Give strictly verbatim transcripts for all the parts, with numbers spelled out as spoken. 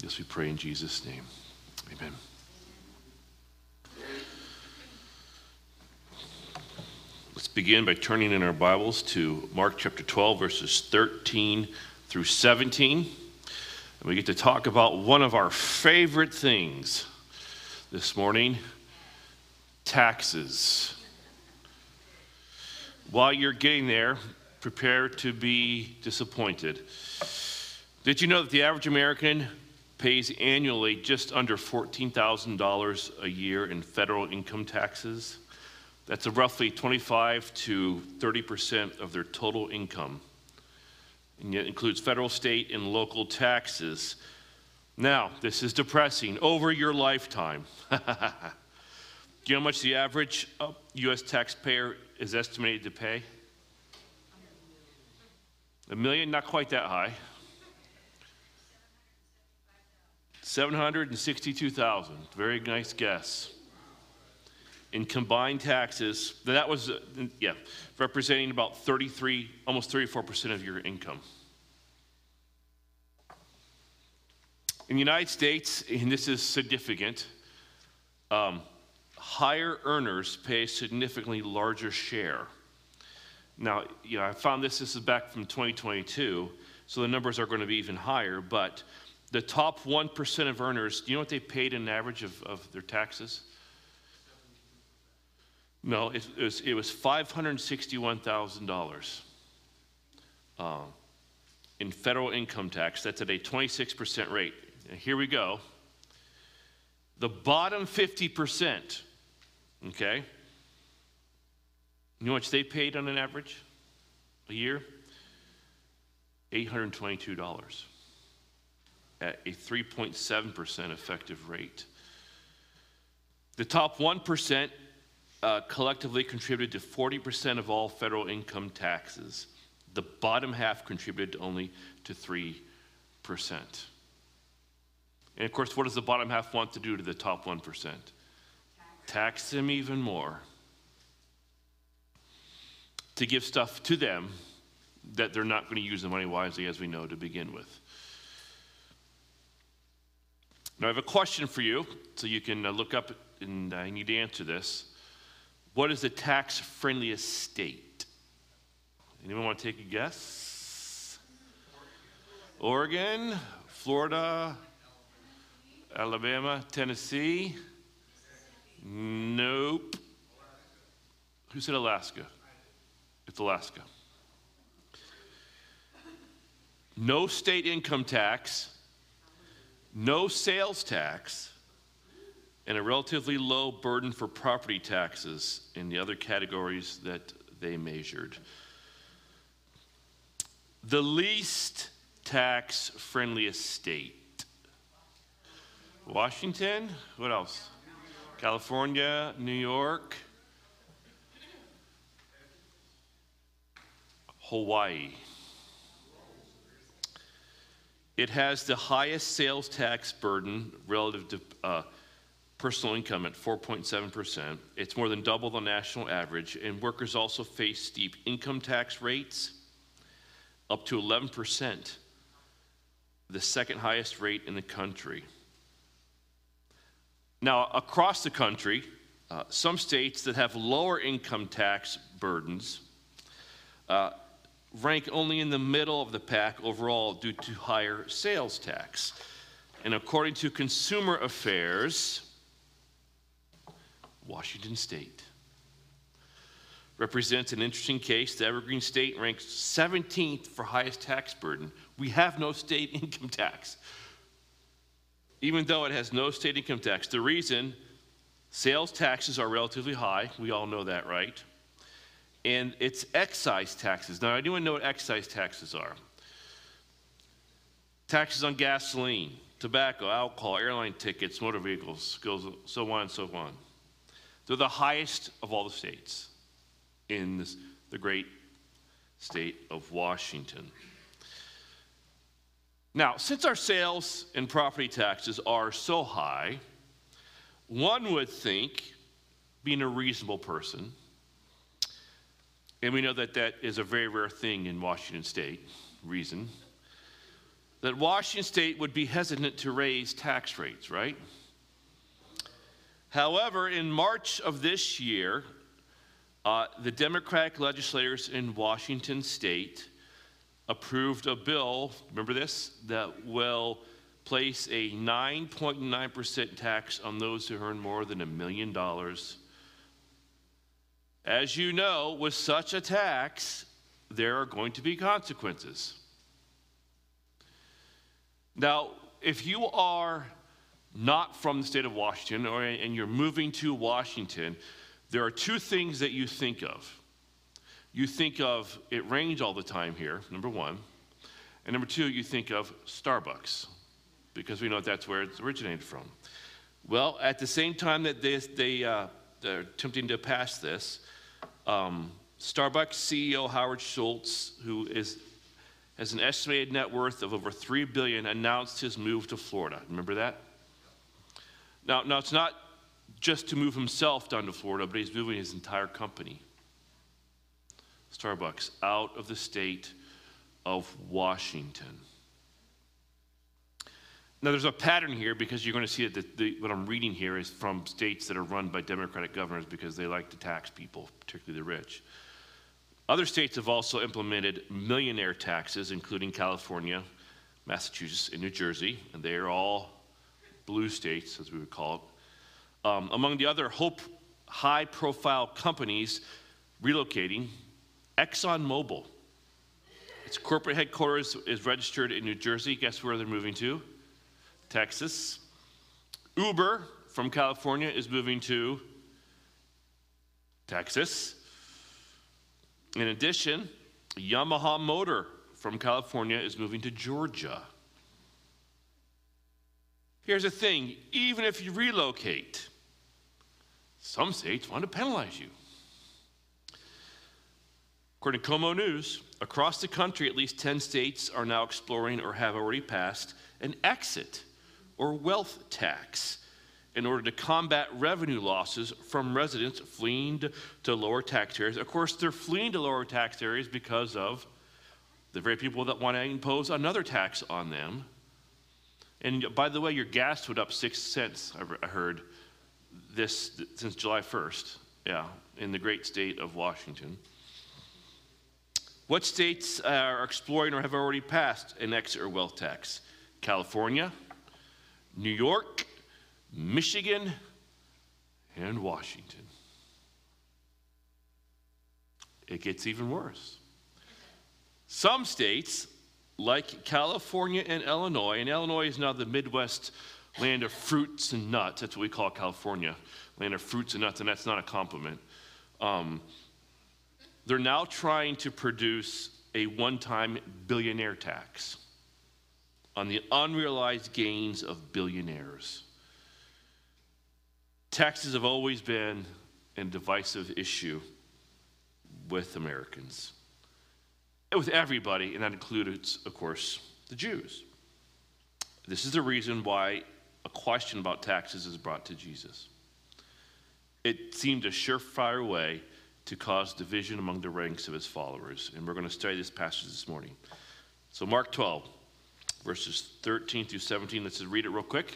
Yes, we pray in Jesus' name. Amen. Let's begin by turning in our Bibles to Mark chapter twelve, verses thirteen through seventeen. And we get to talk about one of our favorite things this morning, taxes. While you're getting there, prepare to be disappointed. Did you know that the average American pays annually just under fourteen thousand dollars a year in federal income taxes? That's a roughly twenty-five to thirty percent of their total income. And it includes federal, state, and local taxes. Now, this is depressing. Over your lifetime. Do you know how much the average U S taxpayer is estimated to pay? A million? Not quite that high. seven hundred sixty-two thousand. Very nice guess. In combined taxes, that was, uh, yeah, representing about thirty-three, almost thirty-four percent of your income. In the United States, and this is significant, um, higher earners pay a significantly larger share. Now, you know, I found this, this is back from twenty twenty-two, so the numbers are going to be even higher, but the top one percent of earners, do you know what they paid in average of, of their taxes? No, it, it was, it was five hundred sixty-one thousand dollars uh, in federal income tax. That's at a twenty-six percent rate. And here we go. The bottom fifty percent, okay? You know how much they paid on an average a year? eight hundred twenty-two dollars at a three point seven percent effective rate. The top one percent Uh, collectively contributed to forty percent of all federal income taxes. The bottom half contributed only to three percent. And of course, what does the bottom half want to do to the top one percent? Tax, Tax them even more. To give stuff to them that they're not going to use the money wisely, as we know, to begin with. Now, I have a question for you, so you can uh, look up, and I need to answer this. What is the tax-friendliest state? Anyone want to take a guess? Oregon, Florida, Alabama, Tennessee? Nope. Who said Alaska? It's Alaska. No state income tax, no sales tax, and a relatively low burden for property taxes in the other categories that they measured. The least tax-friendliest state. Washington? What else? California, New York, Hawaii. It has the highest sales tax burden relative to uh, personal income at four point seven percent. It's more than double the national average, and workers also face steep income tax rates, up to eleven percent, the second highest rate in the country. Now, across the country, uh, some states that have lower income tax burdens uh, rank only in the middle of the pack overall due to higher sales tax. And according to Consumer Affairs, Washington State represents an interesting case. The Evergreen State ranks seventeenth for highest tax burden. We have no state income tax, even though it has no state income tax. The reason, sales taxes are relatively high. We all know that, right? And it's excise taxes. Now, anyone know what excise taxes are? Taxes on gasoline, tobacco, alcohol, airline tickets, motor vehicles, so on and so on. They're the highest of all the states in this, the great state of Washington. Now, since our sales and property taxes are so high, one would think, being a reasonable person, and we know that that is a very rare thing in Washington State, reason, that Washington State would be hesitant to raise tax rates, right? However, in March of this year, uh, the Democratic legislators in Washington State approved a bill, remember this, that will place a nine point nine percent tax on those who earn more than a million dollars. As you know, with such a tax, there are going to be consequences. Now, if you are not from the state of Washington, or, and you're moving to Washington, there are two things that you think of. You think of, it rains all the time here, number one. And number two, you think of Starbucks, because we know that's where it's originated from. Well, at the same time that they, they, uh, they're attempting to pass this, um, Starbucks C E O Howard Schultz, who is, has an estimated net worth of over three billion dollars, announced his move to Florida. Remember that? Now, now, it's not just to move himself down to Florida, but he's moving his entire company, Starbucks, out of the state of Washington. Now, there's a pattern here, because you're going to see that the, what I'm reading here is from states that are run by Democratic governors because they like to tax people, particularly the rich. Other states have also implemented millionaire taxes, including California, Massachusetts, and New Jersey, and they are all blue states, as we would call it. Um, among the other hope, high-profile companies relocating, ExxonMobil. Its corporate headquarters is registered in New Jersey. Guess where they're moving to? Texas. Uber from California is moving to Texas. In addition, Yamaha Motor from California is moving to Georgia. Here's the thing, even if you relocate, some states want to penalize you. According to Como News, across the country, at least ten states are now exploring or have already passed an exit or wealth tax in order to combat revenue losses from residents fleeing to, to lower tax areas. Of course, they're fleeing to lower tax areas because of the very people that want to impose another tax on them. And by the way, your gas went up six cents, I heard, this since July first, yeah, in the great state of Washington. What states are exploring or have already passed an exit or wealth tax? California, New York, Michigan, and Washington. It gets even worse. Some states, like California and Illinois, and Illinois is now the Midwest land of fruits and nuts. That's what we call California, land of fruits and nuts, and that's not a compliment. Um, they're now trying to produce a one-time billionaire tax on the unrealized gains of billionaires. Taxes have always been a divisive issue with Americans, and with everybody, and that includes, of course, the Jews. This is the reason why a question about taxes is brought to Jesus. It seemed a surefire way to cause division among the ranks of his followers, and we're going to study this passage this morning. So Mark twelve, verses thirteen through seventeen, let's just read it real quick.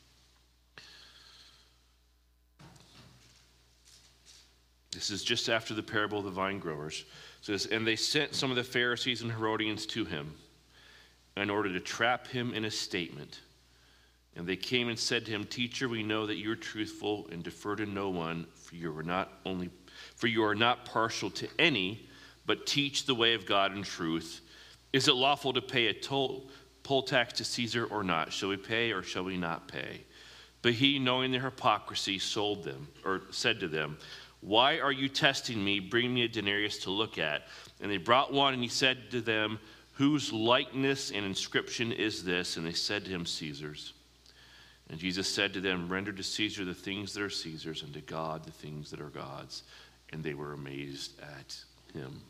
This is just after the parable of the vine growers. It says, and they sent some of the Pharisees and Herodians to him in order to trap him in a statement. And they came and said to him, Teacher, we know that you are truthful and defer to no one, for you are not only for you are not partial to any, but teach the way of God in truth. Is it lawful to pay a toll, poll tax to Caesar or not? Shall we pay or shall we not pay? But he, knowing their hypocrisy, sold them, or said to them, Why are you testing me? Bring me a denarius to look at. And they brought one, and he said to them, Whose likeness and inscription is this? And they said to him, Caesar's. And Jesus said to them, Render to Caesar the things that are Caesar's, and to God the things that are God's. And they were amazed at him.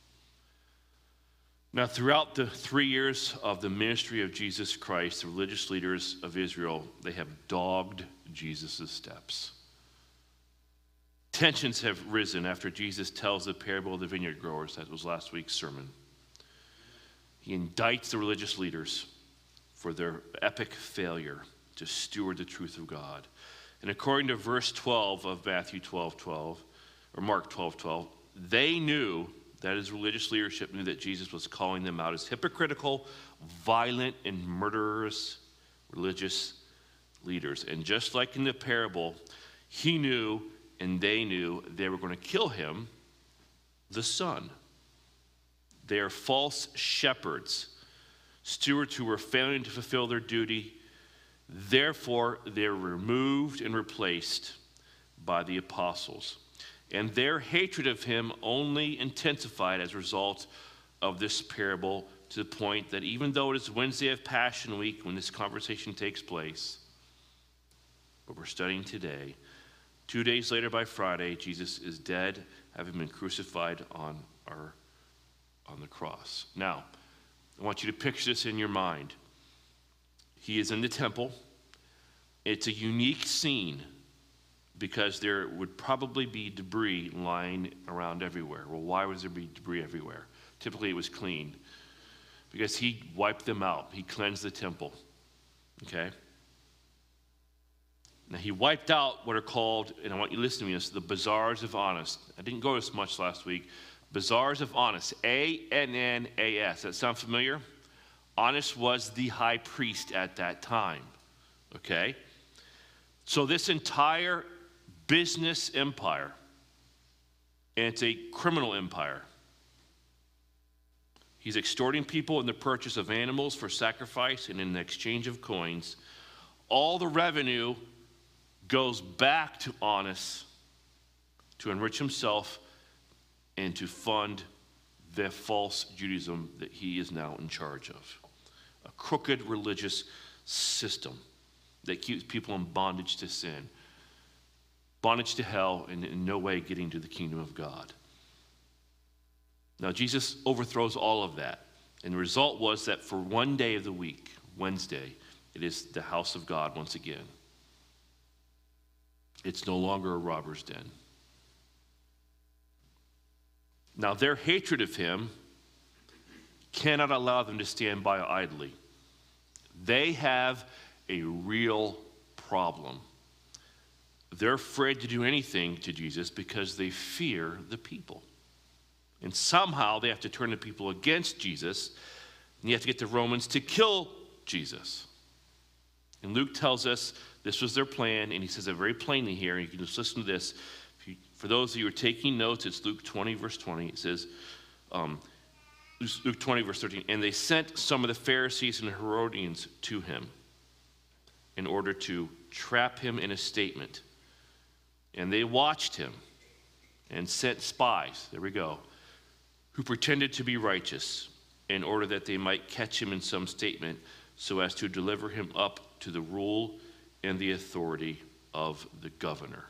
Now, throughout the three years of the ministry of Jesus Christ, the religious leaders of Israel, they have dogged Jesus' steps. Tensions have risen after Jesus tells the parable of the vineyard growers. That was last week's sermon. He indicts the religious leaders. for their epic failure to steward the truth of God. And according to verse twelve of Matthew twelve twelve, or Mark twelve twelve, they knew, that is, religious leadership knew that Jesus was calling them out as hypocritical, violent, and murderous religious leaders. And just like in the parable, he knew and they knew they were going to kill him, the Son. They are false shepherds, stewards who were failing to fulfill their duty. Therefore, they're removed and replaced by the apostles. And their hatred of him only intensified as a result of this parable, to the point that even though it is Wednesday of Passion Week when this conversation takes place, what we're studying today, two days later by Friday, Jesus is dead, having been crucified on our on the cross. Now, I want you to picture this in your mind. He is in the temple. It's a unique scene because there would probably be debris lying around everywhere. Well, why would there be debris everywhere? Typically it was clean because he wiped them out. He cleansed the temple. Okay? Now, he wiped out what are called, and I want you to listen to me, this, the bazaars of Annas. I didn't go as much last week. Bazaars of Annas, A N N A S. That sound familiar? Annas was the high priest at that time. Okay? So this entire business empire, and it's a criminal empire. He's extorting people in the purchase of animals for sacrifice and in the exchange of coins. All the revenue goes back to Annas to enrich himself and to fund the false Judaism that he is now in charge of. A crooked religious system that keeps people in bondage to sin, bondage to hell, and in no way getting to the kingdom of God. Now, Jesus overthrows all of that. And the result was that for one day of the week, Wednesday, it is the house of God once again. It's no longer a robber's den. Now, their hatred of him cannot allow them to stand by idly. They have a real problem. They're afraid to do anything to Jesus because they fear the people. And somehow they have to turn the people against Jesus, and you have to get the Romans to kill Jesus. And Luke tells us this was their plan, and he says it very plainly here, and you can just listen to this. If you, for those of you who are taking notes, it's Luke twenty, verse twenty. It says, um, Luke twenty, verse thirteen, and they sent some of the Pharisees and Herodians to him in order to trap him in a statement. And they watched him and sent spies, there we go, who pretended to be righteous in order that they might catch him in some statement so as to deliver him up to the rule and the authority of the governor.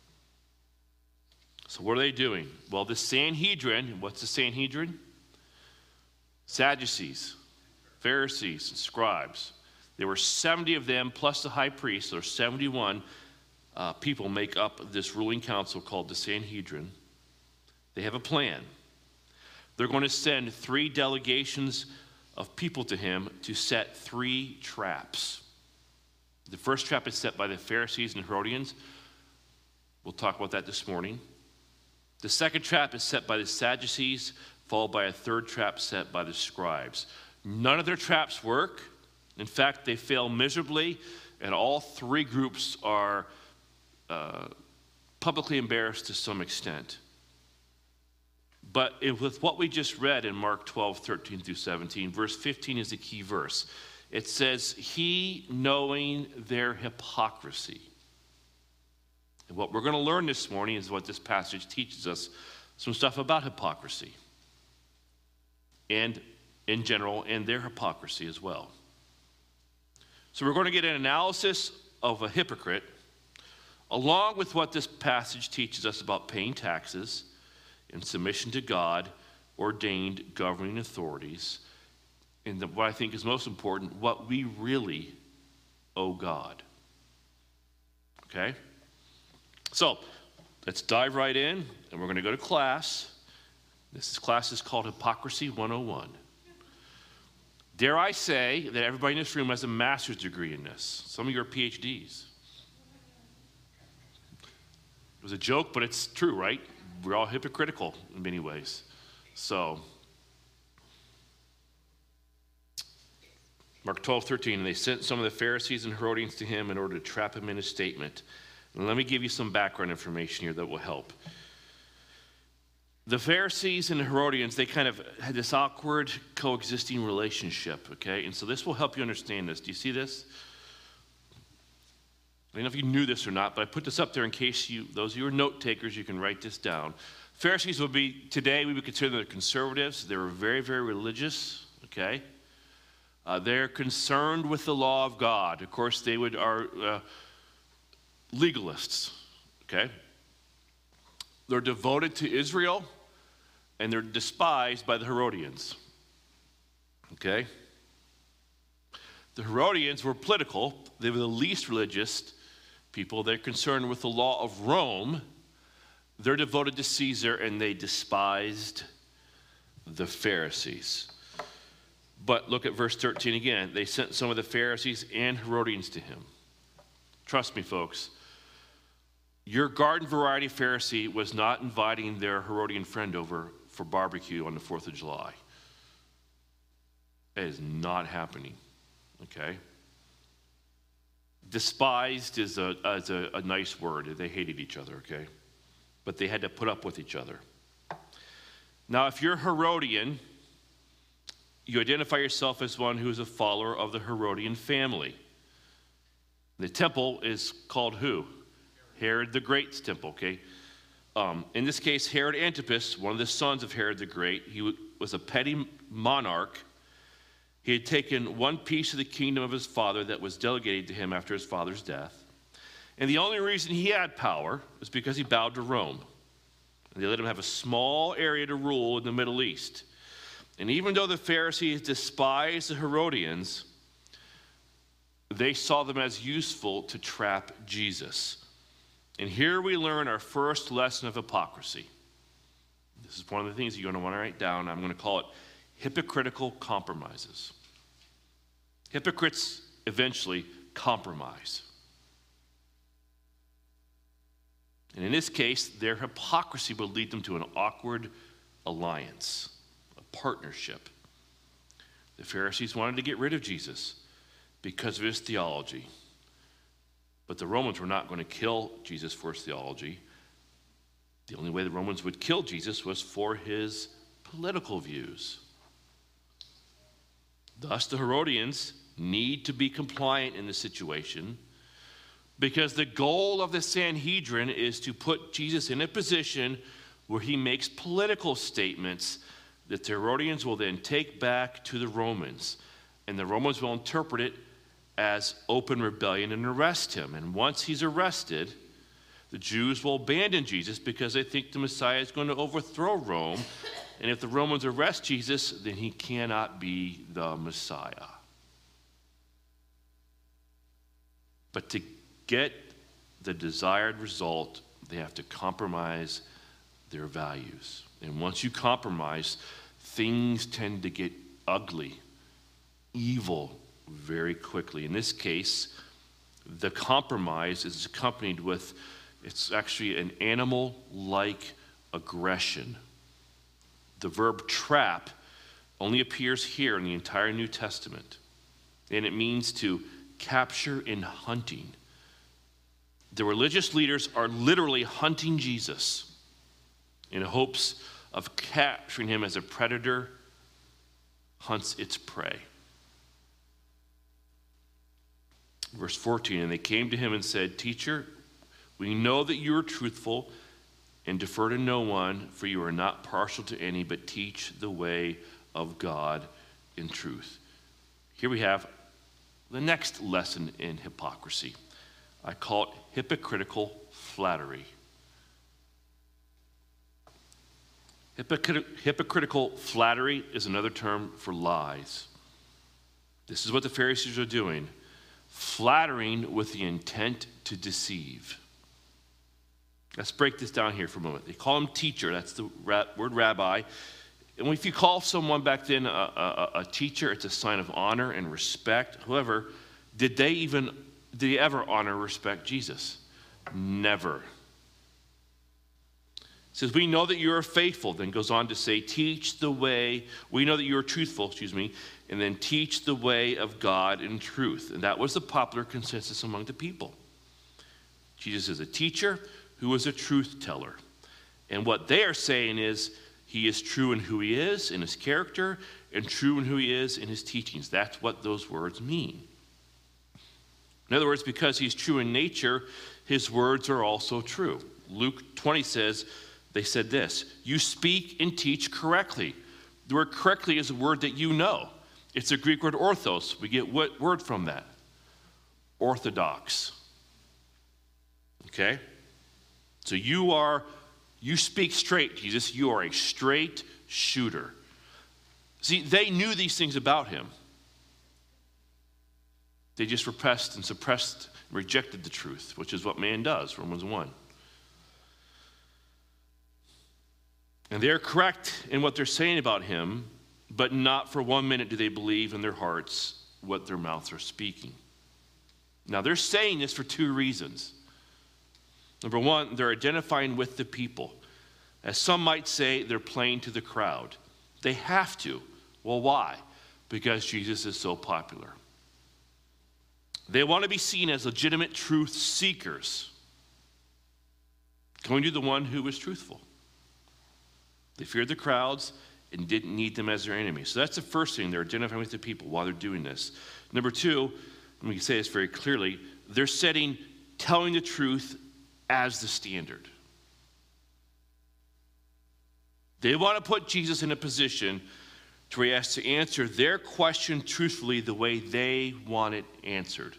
So what are they doing? Well, the Sanhedrin, what's the Sanhedrin? Sadducees, Pharisees, and scribes. There were seventy of them plus the high priest, so there's seventy-one uh, people make up this ruling council called the Sanhedrin. They have a plan. They're going to send three delegations of people to him to set three traps. The first trap is set by the Pharisees and Herodians. We'll talk about that this morning. The second trap is set by the Sadducees, followed by a third trap set by the scribes. None of their traps work. In fact, they fail miserably, and all three groups are uh, publicly embarrassed to some extent. But it, with what we just read in Mark twelve, thirteen through seventeen, verse fifteen is the key verse. It says, he knowing their hypocrisy. And what we're going to learn this morning is what this passage teaches us, some stuff about hypocrisy. And in general, and their hypocrisy as well. So we're going to get an analysis of a hypocrite, along with what this passage teaches us about paying taxes in submission to God, ordained governing authorities, and the, what I think is most important, what we really owe God. Okay? So, let's dive right in, and we're going to go to class. This class is called Hypocrisy one oh one. Dare I say that everybody in this room has a master's degree in this. Some of you are P H Ds. It was a joke, but it's true, right? We're all hypocritical in many ways. So, Mark twelve, thirteen, and they sent some of the Pharisees and Herodians to him in order to trap him in his statement. And let me give you some background information here that will help. The Pharisees and the Herodians, they kind of had this awkward coexisting relationship, okay? And so this will help you understand this. Do you see this? I don't know if you knew this or not, but I put this up there in case you, those of you who are note takers, you can write this down. Pharisees would be, today we would consider them conservatives. They were very, very religious, okay? Uh, they're concerned with the law of God. Of course, they would are uh, legalists, okay? They're devoted to Israel, and they're despised by the Herodians, okay? The Herodians were political. They were the least religious people. They're concerned with the law of Rome. They're devoted to Caesar, and they despised the Pharisees. But look at verse thirteen again. They sent some of the Pharisees and Herodians to him. Trust me, folks. Your garden variety Pharisee was not inviting their Herodian friend over for barbecue on the fourth of July. It is not happening, okay? Despised is a, is a, a nice word. They hated each other, okay? But they had to put up with each other. Now, if you're Herodian, you identify yourself as one who is a follower of the Herodian family. The temple is called who? Herod the Great's temple, okay? Um, in this case, Herod Antipas, one of the sons of Herod the Great, he was a petty monarch. He had taken one piece of the kingdom of his father that was delegated to him after his father's death. And the only reason he had power was because he bowed to Rome. And they let him have a small area to rule in the Middle East. And even though the Pharisees despised the Herodians, they saw them as useful to trap Jesus. And here we learn our first lesson of hypocrisy. This is one of the things you're going to want to write down. I'm going to call it hypocritical compromises. Hypocrites eventually compromise. And in this case, their hypocrisy would lead them to an awkward alliance, a partnership. The Pharisees wanted to get rid of Jesus because of his theology. But the Romans were not going to kill Jesus for his theology. The only way the Romans would kill Jesus was for his political views. Thus, the Herodians need to be compliant in this situation because the goal of the Sanhedrin is to put Jesus in a position where he makes political statements that the Herodians will then take back to the Romans. And the Romans will interpret it as open rebellion and arrest him. And once he's arrested, the Jews will abandon Jesus because they think the Messiah is going to overthrow Rome. And if the Romans arrest Jesus, then he cannot be the Messiah. But to get the desired result, they have to compromise their values. And once you compromise, things tend to get ugly, evil, very quickly. In this case, the compromise is accompanied with, it's actually an animal-like aggression. The verb trap only appears here in the entire New Testament, and it means to capture in hunting. The religious leaders are literally hunting Jesus in hopes of capturing him as a predator hunts its prey. Verse fourteen, and they came to him and said, "Teacher, we know that you are truthful and defer to no one, for you are not partial to any, but teach the way of God in truth." Here we have the next lesson in hypocrisy. I call it hypocritical flattery. Hypocrit- hypocritical flattery is another term for lies. This is what the Pharisees are doing. Flattering with the intent to deceive. Let's break this down here for a moment. They call him teacher. That's the ra- word rabbi. And if you call someone back then a, a, a teacher, it's a sign of honor and respect. However, did they even, did they ever honor or respect Jesus? Never. It says, we know that you are faithful, then goes on to say, teach the way, we know that you are truthful, excuse me, and then teach the way of God in truth. And that was the popular consensus among the people. Jesus is a teacher who is a truth teller. And what they are saying is, he is true in who he is, in his character, and true in who he is in his teachings. That's what those words mean. In other words, because he's true in nature, his words are also true. Luke twenty says, they said this, you speak and teach correctly. The word correctly is a word that you know. It's a Greek word orthos. We get what word from that? Orthodox. Okay? So you are, you speak straight, Jesus. You are a straight shooter. See, they knew these things about him. They just repressed and suppressed, and rejected the truth, which is what man does, Romans one. And they're correct in what they're saying about him, but not for one minute do they believe in their hearts what their mouths are speaking. Now, they're saying this for two reasons. Number one, they're identifying with the people. As some might say, they're playing to the crowd. They have to. Well, why? Because Jesus is so popular. They want to be seen as legitimate truth seekers, going to the one who was truthful. They feared the crowds and didn't need them as their enemies. So that's the first thing. They're identifying with the people while they're doing this. Number two, and we can say this very clearly, they're setting telling the truth as the standard. They want to put Jesus in a position to where he has to answer their question truthfully the way they want it answered.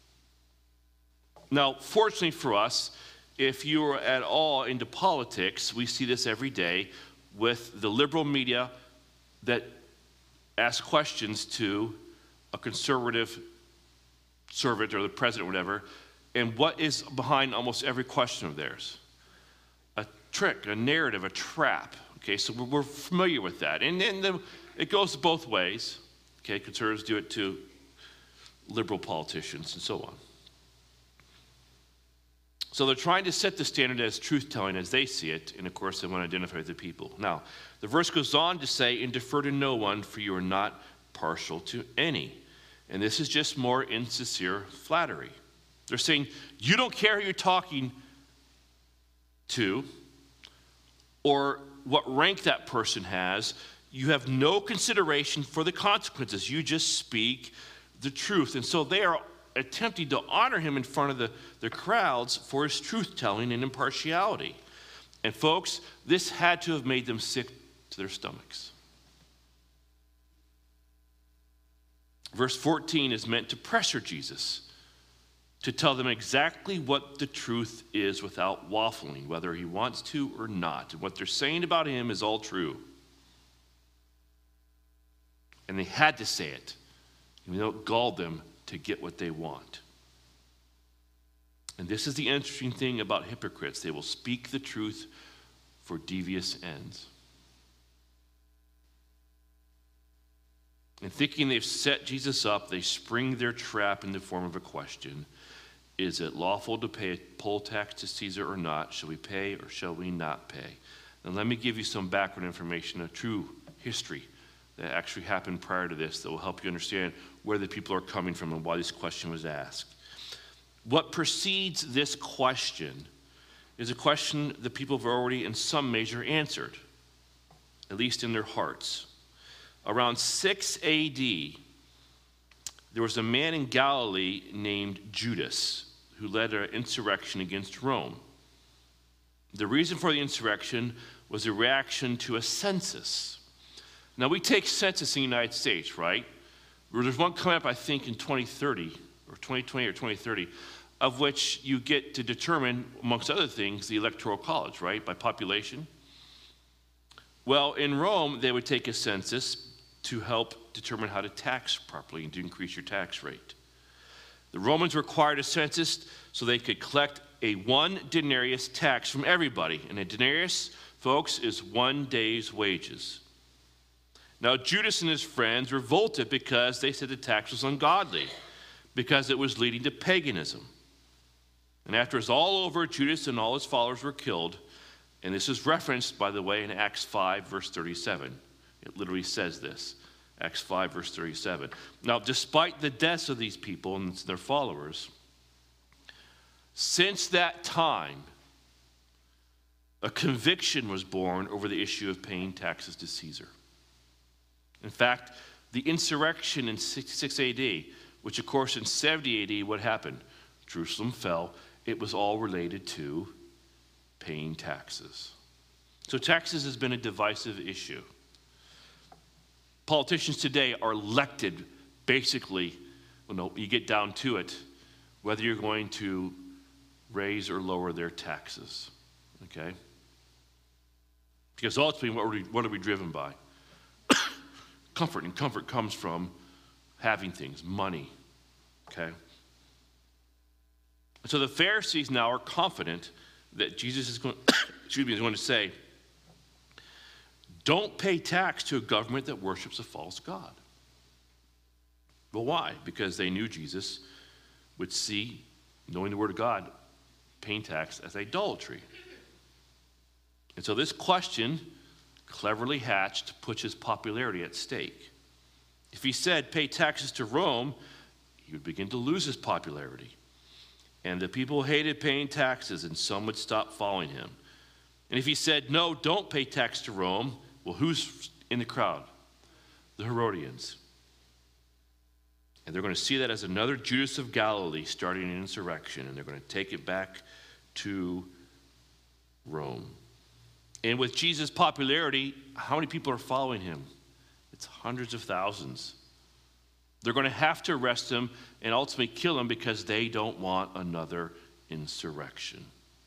Now, fortunately for us, if you are at all into politics, we see this every day with the liberal media that ask questions to a conservative servant or the president or whatever, and what is behind almost every question of theirs? A trick, a narrative, a trap. Okay, so we're, we're familiar with that. And then the, it goes both ways. Okay, conservatives do it to liberal politicians and so on. So they're trying to set the standard as truth-telling as they see it, and of course they want to identify with the people. Now, the verse goes on to say, and defer to no one, for you are not partial to any. And this is just more insincere flattery. They're saying, you don't care who you're talking to, or what rank that person has. You have no consideration for the consequences. You just speak the truth. And so they are attempting to honor him in front of the, the crowds for his truth-telling and impartiality. And folks, this had to have made them sick to their stomachs. Verse fourteen is meant to pressure Jesus, to tell them exactly what the truth is without waffling, whether he wants to or not. And what they're saying about him is all true. And they had to say it, even though it galled them to get what they want. And this is the interesting thing about hypocrites. They will speak the truth for devious ends. And thinking they've set Jesus up, they spring their trap in the form of a question. Is it lawful to pay a poll tax to Caesar or not? Shall we pay or shall we not pay? Now let me give you some background information, a true history that actually happened prior to this that will help you understand where the people are coming from and why this question was asked. What precedes this question is a question the people have already in some measure answered, at least in their hearts. Around six A D, there was a man in Galilee named Judas who led an insurrection against Rome. The reason for the insurrection was a reaction to a census. Now, we take census in the United States, right? There's one coming up, I think, in twenty thirty, or twenty twenty or twenty thirty, of which you get to determine, amongst other things, the Electoral College, right, by population. Well, in Rome, they would take a census to help determine how to tax properly and to increase your tax rate. The Romans required a census so they could collect a one denarius tax from everybody. And a denarius, folks, is one day's wages. Now Judas and his friends revolted because they said the tax was ungodly, because it was leading to paganism. And after it's all over, Judas and all his followers were killed. And this is referenced, by the way, in Acts five, verse thirty-seven. It literally says this, Acts five, verse thirty-seven. Now, despite the deaths of these people and their followers, since that time, a conviction was born over the issue of paying taxes to Caesar. In fact, the insurrection in sixty-six A D, which of course in seventy A D, what happened? Jerusalem fell. It was all related to paying taxes. So taxes has been a divisive issue. Politicians today are elected basically, well, no, you get down to it, whether you're going to raise or lower their taxes, okay? Because ultimately, what are we, what are we driven by? Comfort, and comfort comes from having things, money, okay? So the Pharisees now are confident that Jesus is going, excuse me, is going to say, don't pay tax to a government that worships a false god. Well, why? Because they knew Jesus would see, knowing the word of God, paying tax as idolatry. And so this question, cleverly hatched, puts his popularity at stake. If he said, pay taxes to Rome, he would begin to lose his popularity. And the people hated paying taxes, and some would stop following him. And if he said, no, don't pay tax to Rome, well, who's in the crowd? The Herodians. And they're going to see that as another Judas of Galilee starting an insurrection, and they're going to take it back to Rome. And with Jesus' popularity, how many people are following him? It's hundreds of thousands. They're going to have to arrest him and ultimately kill him because they don't want another insurrection.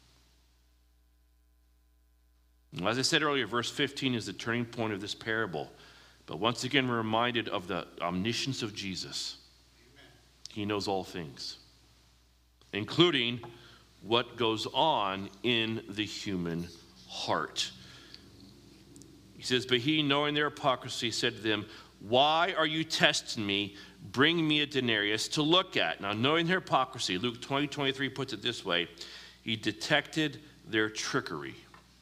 And as I said earlier, verse fifteen is the turning point of this parable. But once again, we're reminded of the omniscience of Jesus. He knows all things, including what goes on in the human heart. He says, but he, knowing their hypocrisy, said to them, why are you testing me? Bring me a denarius to look at. Now, knowing their hypocrisy, Luke twenty, twenty-three puts it this way, he detected their trickery.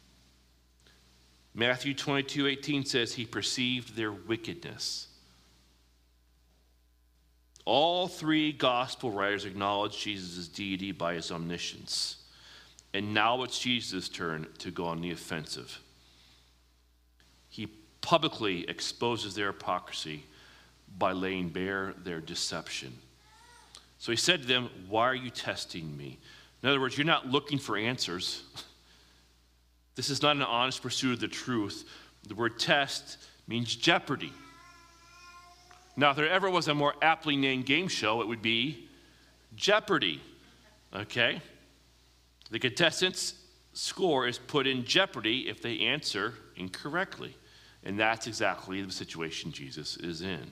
Matthew twenty-two, eighteen says he perceived their wickedness. All three gospel writers acknowledge Jesus' deity by his omniscience. And now it's Jesus' turn to go on the offensive. He publicly exposes their hypocrisy by laying bare their deception. So he said to them, why are you testing me? In other words, you're not looking for answers. This is not an honest pursuit of the truth. The word test means jeopardy. Now, if there ever was a more aptly named game show, it would be Jeopardy, okay? The contestant's score is put in jeopardy if they answer incorrectly. And that's exactly the situation Jesus is in.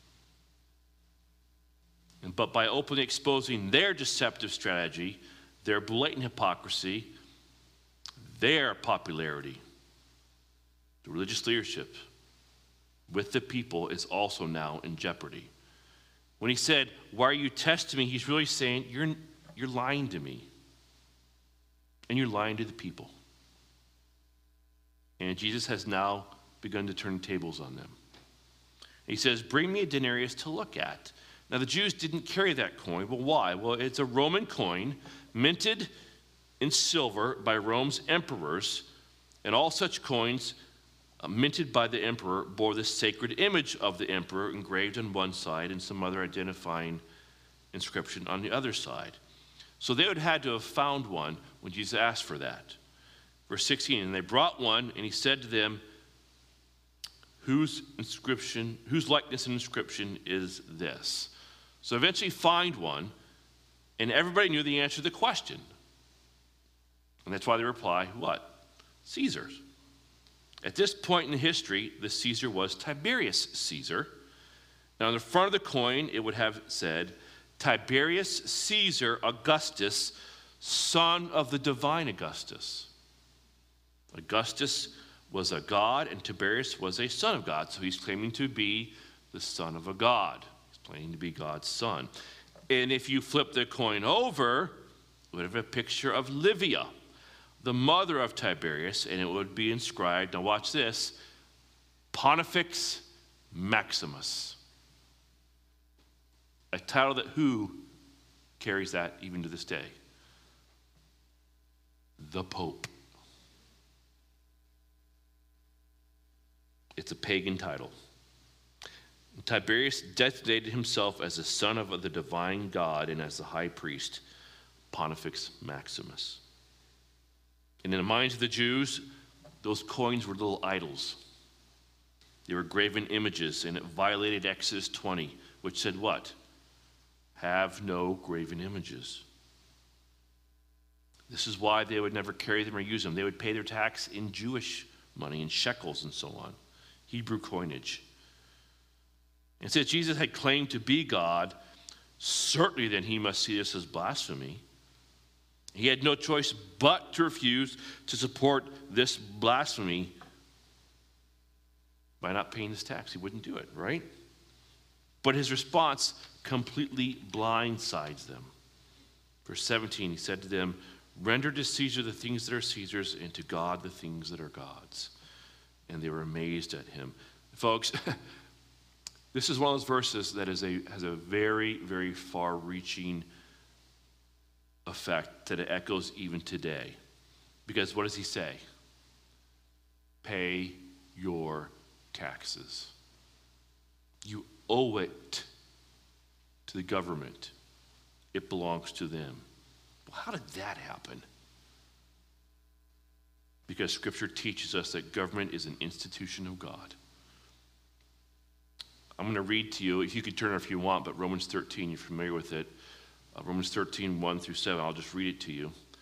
And, but by openly exposing their deceptive strategy, their blatant hypocrisy, their popularity, the religious leadership with the people is also now in jeopardy. When he said, why are you testing me? He's really saying, you're, you're lying to me. And you're lying to the people. And Jesus has now begun to turn tables on them. He says, bring me a denarius to look at. Now, the Jews didn't carry that coin. Well, why? Well, it's a Roman coin minted in silver by Rome's emperors, and all such coins uh, minted by the emperor bore the sacred image of the emperor engraved on one side and some other identifying inscription on the other side. So they would have had to have found one when Jesus asked for that. Verse sixteen, and they brought one, and he said to them, whose inscription, whose likeness and inscription is this? So eventually find one, and everybody knew the answer to the question. And that's why they reply, what? Caesar's. At this point in history, the Caesar was Tiberius Caesar. Now, on the front of the coin, it would have said, Tiberius Caesar Augustus, son of the divine Augustus. Augustus was a god, and Tiberius was a son of God. So he's claiming to be the son of a god. He's claiming to be God's son. And if you flip the coin over, it would have a picture of Livia, the mother of Tiberius, and it would be inscribed, now watch this, Pontifex Maximus. A title that who carries that even to this day? The Pope. It's a pagan title. Tiberius designated himself as the son of the divine God and as the high priest, Pontifex Maximus. And in the minds of the Jews, those coins were little idols. They were graven images, and it violated Exodus twenty, which said what? Have no graven images. This is why they would never carry them or use them. They would pay their tax in Jewish money, in shekels and so on, Hebrew coinage. And since Jesus had claimed to be God, certainly then he must see this as blasphemy. He had no choice but to refuse to support this blasphemy by not paying his tax. He wouldn't do it, right? But his response completely blindsides them. Verse seventeen, he said to them, render to Caesar the things that are Caesar's, and to God the things that are God's. And they were amazed at him. Folks, this is one of those verses that is a, has a very, very far-reaching effect that it echoes even today. Because what does he say? Pay your taxes. You owe it to the government. It belongs to them. Well, how did that happen? Because Scripture teaches us that government is an institution of God. I'm going to read to you, if you could turn if you want, but Romans thirteen, you're familiar with it. Uh, Romans thirteen, one through seven, I'll just read it to you.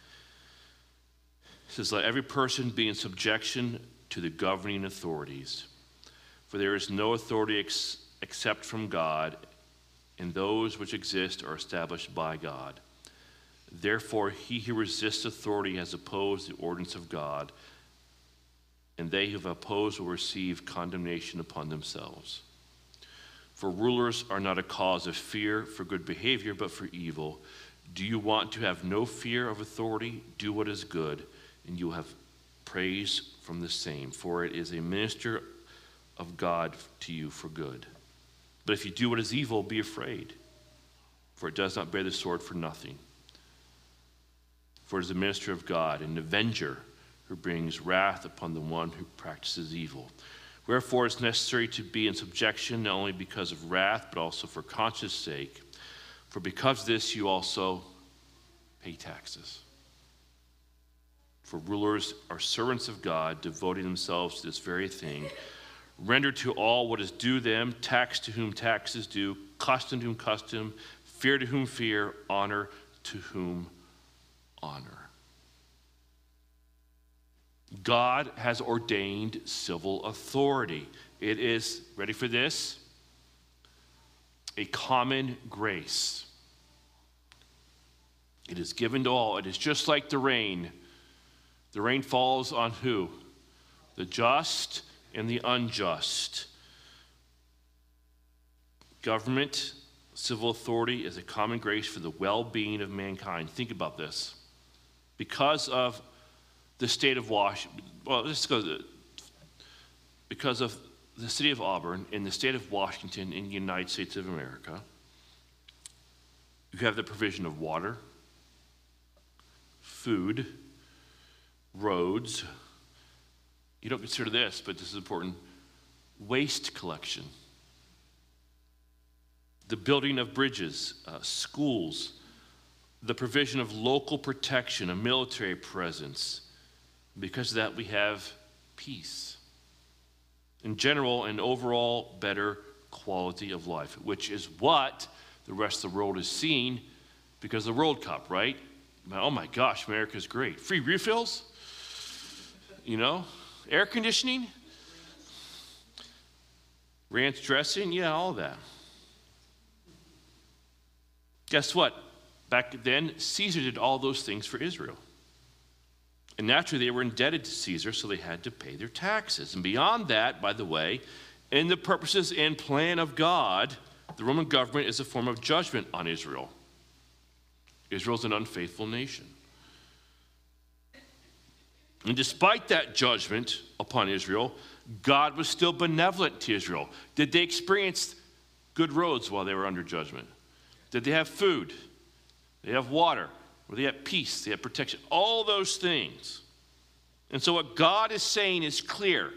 It says, let every person be in subjection to the governing authorities, for there is no authority ex- except from God, and those which exist are established by God. Therefore, he who resists authority has opposed the ordinance of God, and they who have opposed will receive condemnation upon themselves. For rulers are not a cause of fear for good behavior, but for evil. Do you want to have no fear of authority? Do what is good, and you will have praise from the same, for it is a minister of God to you for good. But if you do what is evil, be afraid, for it does not bear the sword for nothing. For it is a minister of God, an avenger who brings wrath upon the one who practices evil. Wherefore it is necessary to be in subjection, not only because of wrath, but also for conscience sake. For because of this you also pay taxes. For rulers are servants of God, devoting themselves to this very thing. Render to all what is due them, tax to whom tax is due, custom to whom custom, fear to whom fear, honor to whom honor. God has ordained civil authority. It is, ready for this? A common grace. It is given to all. It is just like the rain. The rain falls on who? The just and the unjust. Government, civil authority is a common grace for the well-being of mankind. Think about this. Because of the state of Washington, well, let's go to, because of the city of Auburn in the state of Washington in the United States of America, you have the provision of water, food, roads. You don't consider this, but this is important. Waste collection, the building of bridges, uh, schools, the provision of local protection, a military presence. Because of that, we have peace. In general, an overall better quality of life, which is what the rest of the world is seeing because of the World Cup, right? Oh my gosh, America's great. Free refills, you know, air conditioning, ranch dressing, yeah, all of that. Guess what? Back then, Caesar did all those things for Israel. And naturally, they were indebted to Caesar, so they had to pay their taxes. And beyond that, by the way, in the purposes and plan of God, the Roman government is a form of judgment on Israel. Israel's an unfaithful nation. And despite that judgment upon Israel, God was still benevolent to Israel. Did they experience good roads while they were under judgment? Did they have food? Did they have water? Were they had peace? They had protection? All those things. And so what God is saying is clear.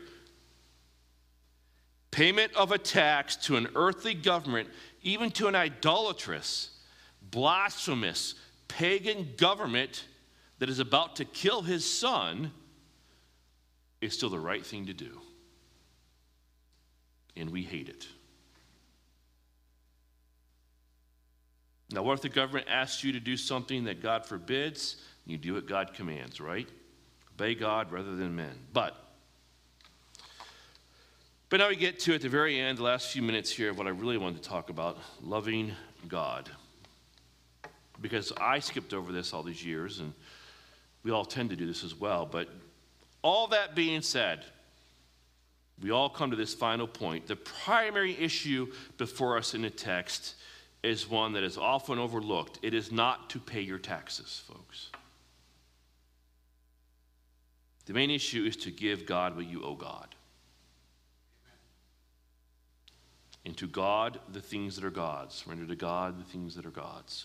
Payment of a tax to an earthly government, even to an idolatrous, blasphemous, pagan government that is about to kill his son, is still the right thing to do. And we hate it. Now, what if the government asks you to do something that God forbids? You do what God commands, right? Obey God rather than men. But, but now we get to, at the very end, the last few minutes here, of what I really wanted to talk about, loving God. Because I skipped over this all these years, and we all tend to do this as well. But all that being said, we all come to this final point. The primary issue before us in the text is one that is often overlooked. It is not to pay your taxes, folks. The main issue is to give God what you owe God. And to God, the things that are God's. Surrender to God the things that are God's.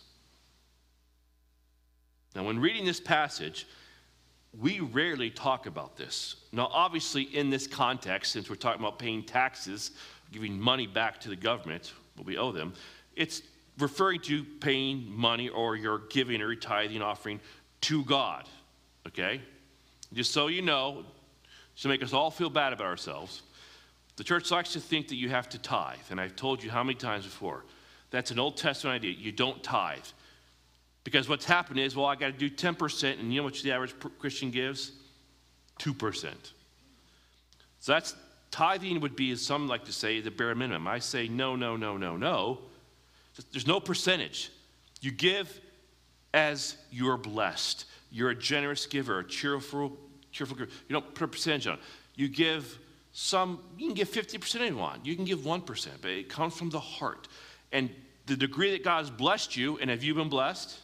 Now, when reading this passage, we rarely talk about this. Now, obviously, in this context, since we're talking about paying taxes, giving money back to the government, what we owe them, it's referring to paying money or your giving or your tithing offering to God, okay? Just so you know, to make us all feel bad about ourselves, the church likes to think that you have to tithe, and I've told you how many times before. That's an Old Testament idea. You don't tithe. Because what's happened is, well, I got to do ten percent, and you know what the average Christian gives? two percent. So that's, tithing would be, as some like to say, the bare minimum. I say, no, no, no, no, no. There's no percentage. You give as you're blessed. You're a generous giver, a cheerful, cheerful giver. You don't put a percentage on it. You give some, you can give fifty percent if you want. You can give one percent, but it comes from the heart. And the degree that God has blessed you, and have you been blessed?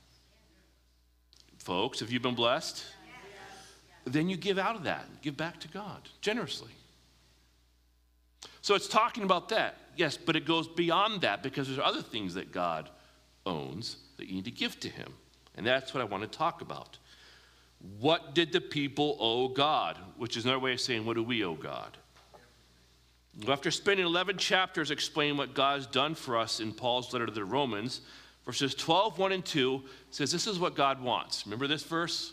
Folks, have you been blessed? Yes. Then you give out of that. Give back to God generously. So it's talking about that, yes, but it goes beyond that because there's other things that God owns that you need to give to him. And that's what I want to talk about. What did the people owe God? Which is another way of saying, what do we owe God? Well, after spending eleven chapters explaining what God's done for us in Paul's letter to the Romans, verses twelve, one and two says this is what God wants. Remember this verse?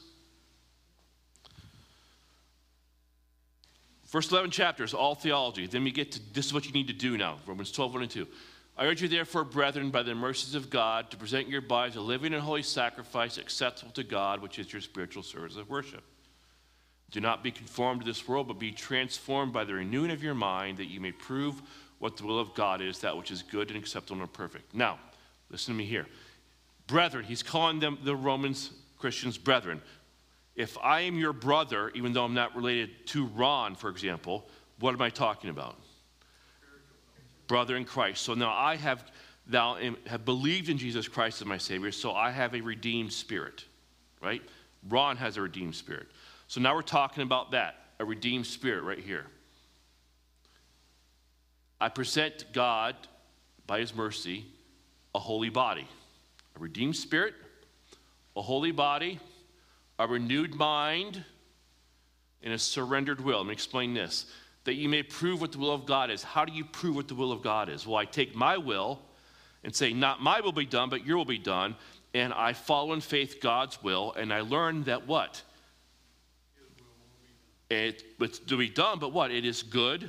First eleven chapters, all theology. Then we get to, this is what you need to do now, Romans twelve, one and two. I urge you therefore, brethren, by the mercies of God, to present your bodies a living and holy sacrifice acceptable to God, which is your spiritual service of worship. Do not be conformed to this world, but be transformed by the renewing of your mind, that you may prove what the will of God is, that which is good and acceptable and perfect. Now, listen to me here. Brethren, he's calling them, the Romans, Christians, brethren. If I am your brother, even though I'm not related to Ron, for example, what am I talking about? Brother in Christ. So now I have, thou have believed in Jesus Christ as my Savior, so I have a redeemed spirit, right? Ron has a redeemed spirit. So now we're talking about that, a redeemed spirit right here. I present God, by his mercy, a holy body, a redeemed spirit, a holy body, a renewed mind, and a surrendered will. Let me explain this. That you may prove what the will of God is. How do you prove what the will of God is? Well, I take my will and say, not my will be done, but your will be done, and I follow in faith God's will, and I learn that what? It, it's to be done, but what? It is good.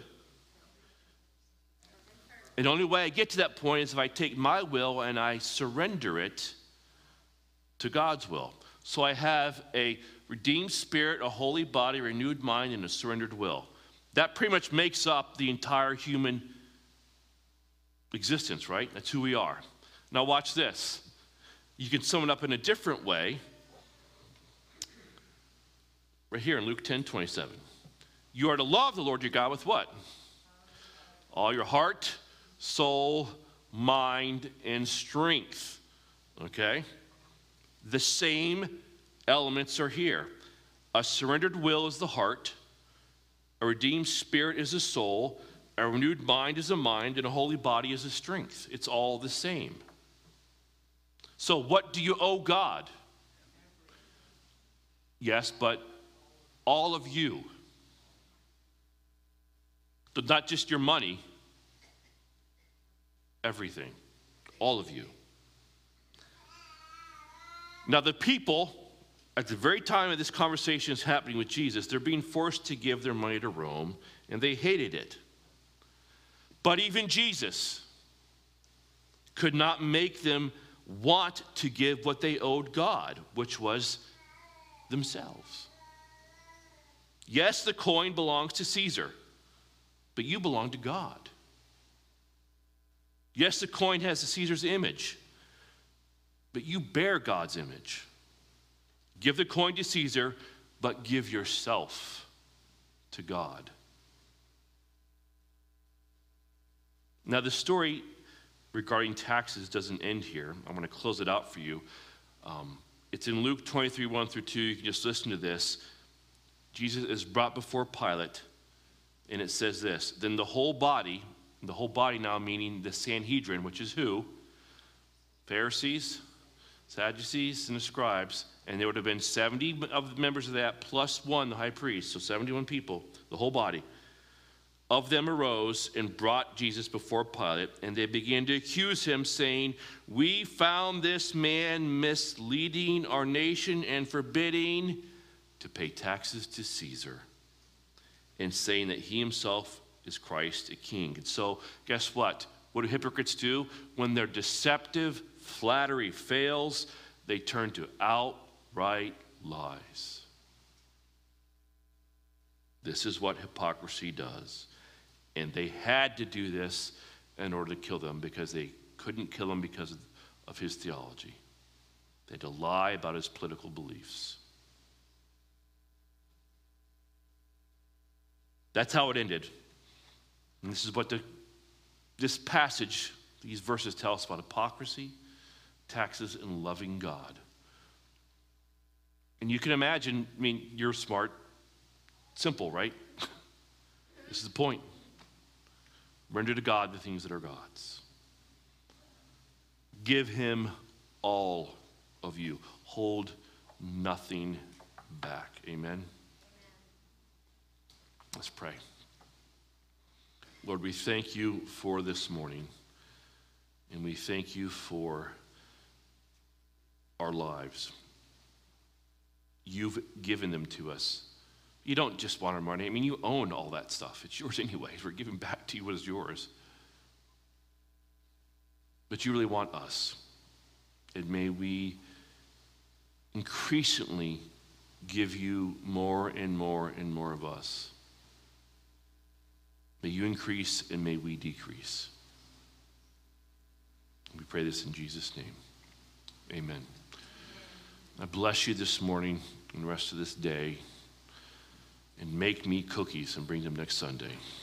And the only way I get to that point is if I take my will and I surrender it to God's will. So I have a redeemed spirit, a holy body, a renewed mind, and a surrendered will. That pretty much makes up the entire human existence, right? That's who we are. Now watch this. You can sum it up in a different way. Right here in Luke ten twenty-seven. You are to love the Lord your God with what? All your heart, soul, mind, and strength. Okay? The same elements are here. A surrendered will is the heart. A redeemed spirit is a soul. A renewed mind is a mind. And a holy body is a strength. It's all the same. So what do you owe God? Yes, but all of you. But not just your money. Everything. All of you. Now the people, at the very time that this conversation is happening with Jesus, they're being forced to give their money to Rome, and they hated it. But even Jesus could not make them want to give what they owed God, which was themselves. Yes, the coin belongs to Caesar, but you belong to God. Yes, the coin has the Caesar's image, but you bear God's image. Give the coin to Caesar, but give yourself to God. Now, the story regarding taxes doesn't end here. I'm going to close it out for you. Um, it's in Luke twenty-three, one through two. You can just listen to this. Jesus is brought before Pilate, and it says this. Then the whole body, the whole body now meaning the Sanhedrin, which is who? Pharisees, Sadducees, and the scribes. And there would have been seventy of the members of that, plus one, the high priest. So seventy-one people, the whole body. Of them arose and brought Jesus before Pilate, and they began to accuse him, saying, we found this man misleading our nation and forbidding to pay taxes to Caesar, and saying that he himself is Christ, a king. And so, guess what? What do hypocrites do? When their deceptive flattery fails, they turn to outright lies. This is what hypocrisy does. And they had to do this in order to kill them, because they couldn't kill him because of, of his theology. They had to lie about his political beliefs. That's how it ended. And this is what the, this passage, these verses tell us about hypocrisy, taxes, and loving God. And you can imagine, I mean, you're smart. Simple, right? This is the point. Render to God the things that are God's. Give him all of you. Hold nothing back. Amen? Let's pray. Lord, we thank you for this morning, and we thank you for our lives. You've given them to us. You don't just want our money. I mean, you own all that stuff. It's yours anyways. We're giving back to you what is yours. But you really want us. And may we increasingly give you more and more and more of us. May you increase and may we decrease. We pray this in Jesus' name. Amen. I bless you this morning and the rest of this day. And make me cookies and bring them next Sunday.